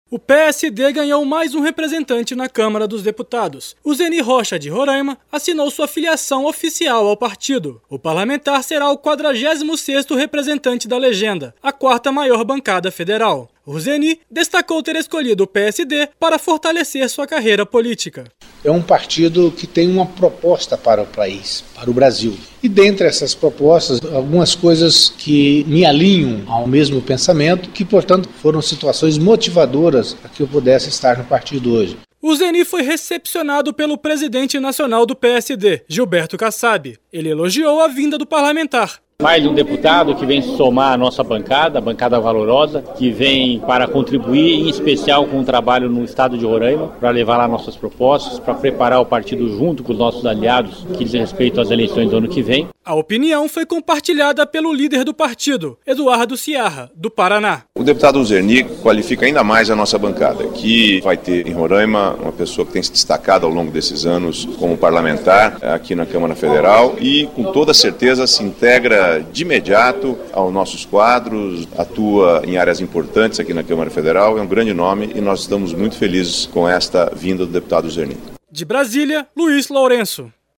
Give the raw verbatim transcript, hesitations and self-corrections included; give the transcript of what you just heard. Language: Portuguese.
O P S D ganhou mais um representante na Câmara dos Deputados. O Zeni Rocha, de Roraima, assinou sua filiação oficial ao partido. O parlamentar será o quadragésimo sexto representante da legenda, a quarta maior bancada federal. O Zeni destacou ter escolhido o P S D para fortalecer sua carreira política. É um partido que tem uma proposta para o país, para o Brasil. E dentre essas propostas, algumas coisas que me alinham ao mesmo pensamento, que, portanto, foram situações motivadoras para que eu pudesse estar no partido hoje. O Zeni foi recepcionado pelo presidente nacional do P S D, Gilberto Kassab. Ele elogiou a vinda do parlamentar. Mais um deputado que vem somar a nossa bancada, a bancada valorosa, que vem para contribuir, em especial com o trabalho no estado de Roraima, para levar lá nossas propostas, para preparar o partido junto com os nossos aliados, que diz respeito às eleições do ano que vem. A opinião foi compartilhada pelo líder do partido, Eduardo Ciarra, do Paraná. O deputado Zeni qualifica ainda mais a nossa bancada, que vai ter em Roraima uma pessoa que tem se destacado ao longo desses anos como parlamentar aqui na Câmara Federal e com toda certeza se integra de imediato aos nossos quadros, atua em áreas importantes aqui na Câmara Federal, é um grande nome e nós estamos muito felizes com esta vinda do deputado Zeni. De Brasília, Luiz Lourenço.